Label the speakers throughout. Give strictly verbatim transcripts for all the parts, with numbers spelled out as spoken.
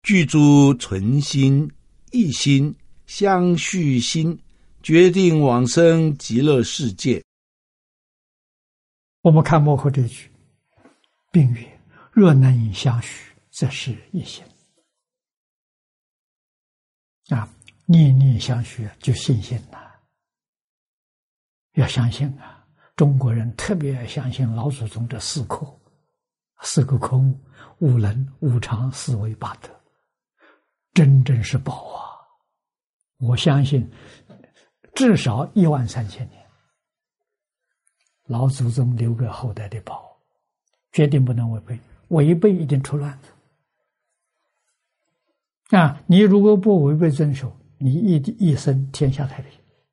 Speaker 1: 具足存心、一心、相续心，决定往生极乐世界。
Speaker 2: 我们看幕后这句，并曰：若能相续，则是一心。啊，念念相续就信心了，要相信啊！中国人特别相信老祖宗这四科，四个科目：五能、五常、四维、八德，真正是宝啊！我相信至少一万三千年，老祖宗留给后代的宝，决定不能违背，违背一定出乱子。啊，你如果不违背遵守，你一一生天下太平。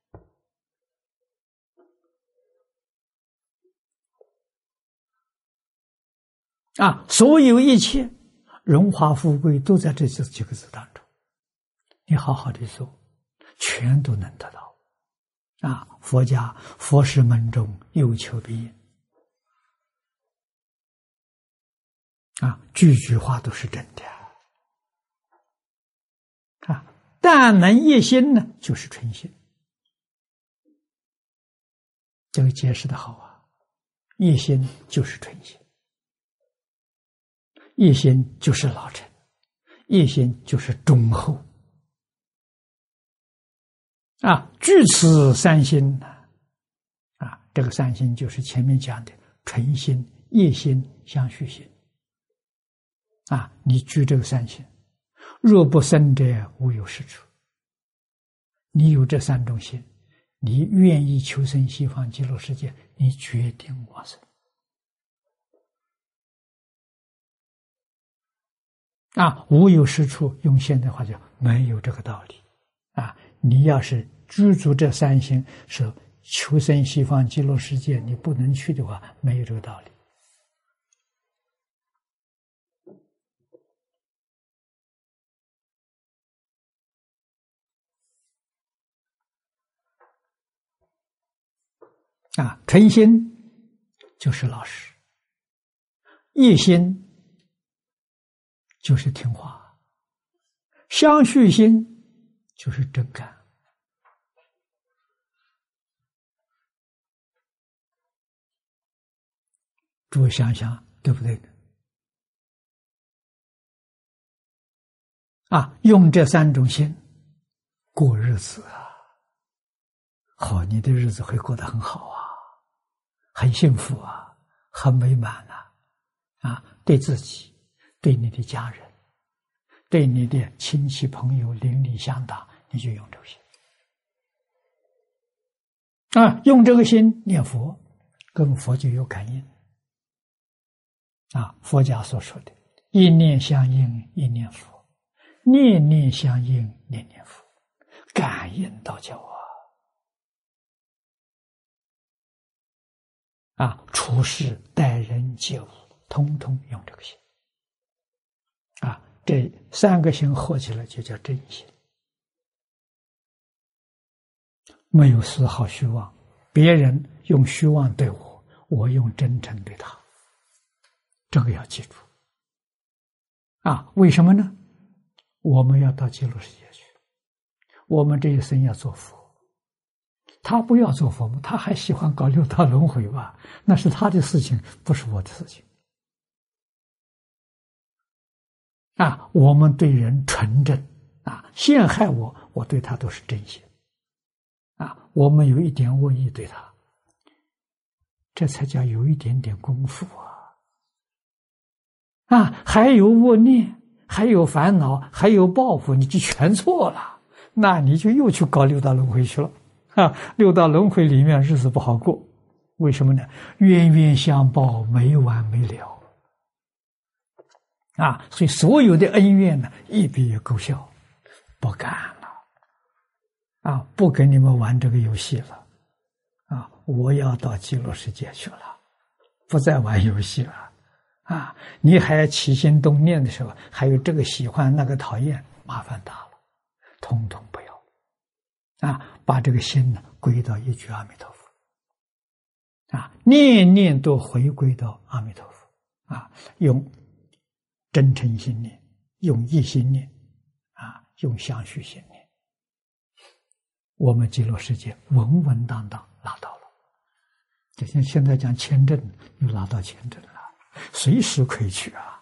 Speaker 2: 啊，所有一切荣华富贵都在这几个字当中，你好好的做，全都能得到。啊，佛家佛事门中有求必应。啊，句句话都是真的。啊，但能一心呢，就是纯心。这个解释的好啊，一心就是纯心，一心就是老成，一心就是忠厚。啊，具此三心呢，啊，这个三心就是前面讲的纯心、一心、相续心。啊，你具这个三心，若不生者，无有是处。你有这三种心，你愿意求生西方极乐世界，你决定往生。啊，无有是处，用现代话讲，没有这个道理。啊，你要是居住这三心，是求生西方极乐世界，你不能去的话，没有这个道理。啊，纯心就是老实，一心就是听话，相续心就是真干。诸位想想，对不对呢？啊，用这三种心过日子啊，好，你的日子会过得很好啊，很幸福啊，很美满啊！啊，对自己，对你的家人，对你的亲戚朋友邻里乡党，你就用这个心啊，用这个心念佛，跟佛就有感应啊。佛家所说的“一念相应，一念佛；念念相应，念念佛”，感应道教啊。啊，处事待人接物，通通用这个心。啊，这三个心合起来就叫真心，没有丝毫虚妄。别人用虚妄对我，我用真诚对他，这个要记住。啊，为什么呢？我们要到极乐世界去，我们这一生要做佛。他不要做佛，他还喜欢搞六道轮回吧？那是他的事情，不是我的事情。啊，我们对人纯正啊，陷害我，我对他都是真心。啊，我们有一点恶意对他，这才叫有一点点功夫啊！啊，还有恶念，还有烦恼，还有报复，你就全错了，那你就又去搞六道轮回去了。啊，六道轮回里面日子不好过，为什么呢？冤冤相报，没完没了。啊，所以所有的恩怨呢，一笔勾销，不干了。啊，不跟你们玩这个游戏了。啊，我要到极乐世界去了，不再玩游戏了。啊，你还起心动念的时候，还有这个喜欢那个讨厌，麻烦大了，统统不要。啊，把这个心呢归到一句阿弥陀佛，啊，念念都回归到阿弥陀佛，啊，用真诚心念， 用一心念，啊，用相续心念，我们极乐世界稳稳当当拿到了。就像现在讲签证，又拿到签证了，随时可以去啊。